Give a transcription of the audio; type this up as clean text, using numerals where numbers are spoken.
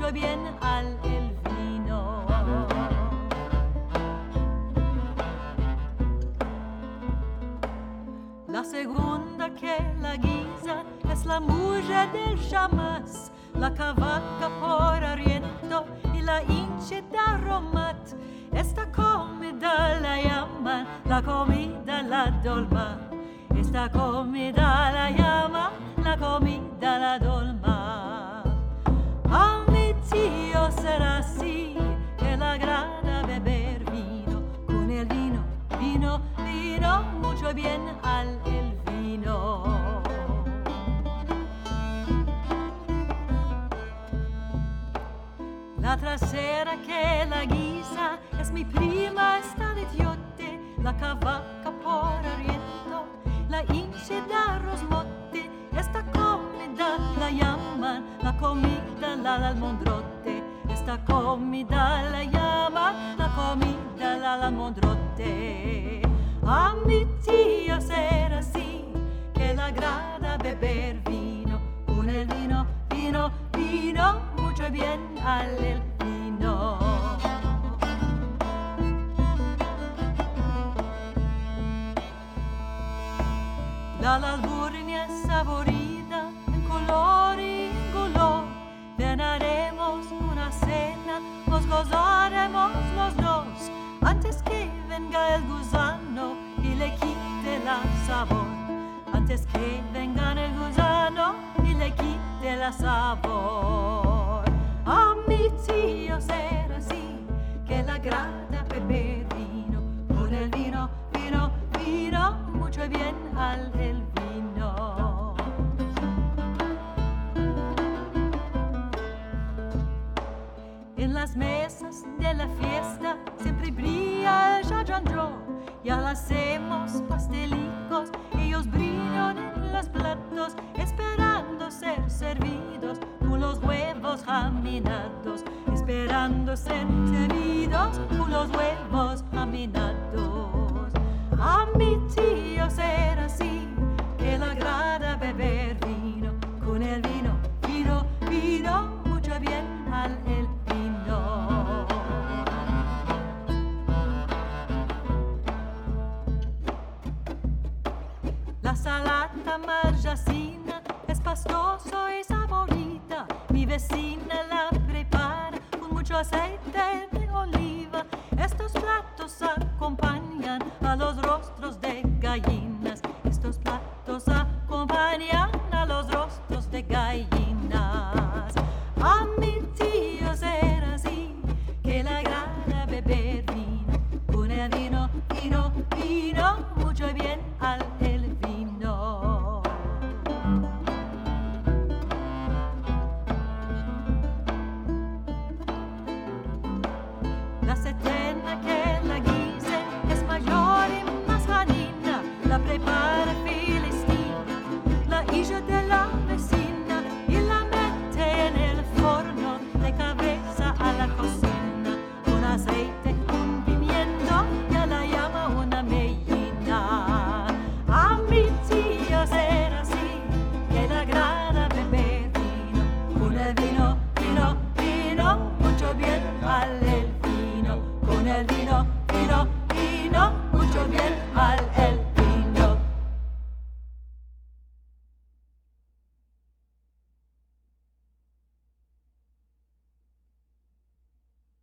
mucho bien al el vino. La segunda que la guisa es la mujer del jamás, la cavalca por Ariento y la hinche da Romat. Esta comida la llaman la comida la dolma. Esta comida la llama la comida la dolma. A mi tío será así, que le agrada beber vino. Con el vino, vino, vino, mucho bien al el vino. La trasera que la guisa es mi prima, esta de Tiote, la cavalca por Ariento, la hinche da Rosmote. Esta comida la llaman la comida la almondrote. Esta comida la llaman la comida la almondrote. A mi tío será así, que le agrada beber vino. Con el vino, vino, vino, mucho bien al el vino. La alburnia es saborida en color y en color. Cenaremos una cena, nos gozaremos los dos, antes que venga el gusano y le quite la sabor. Antes que venga el gusano y le quite la sabor. A mi tío será así, que le agrada beber vino. Con el vino, vino, vino, mucho bien al el vino. En las mesas de la fiesta siempre brilla el jajandro. Ya la hacemos pastelicos, ellos brillan en los platos, esperando ser servidos con los huevos jaminados, esperando ser servidos con los huevos jaminados. A mi tío será así, que le agrada beber vino. Con el vino, vino, vino, mucho bien al el vino. La salata marjacina es pastoso y saborita. Mi vecina la prepara con mucho aceite de oliva. Estos platos acompañan a los rostros de gallinas. Estos platos acompañan a los rostros de gallinas.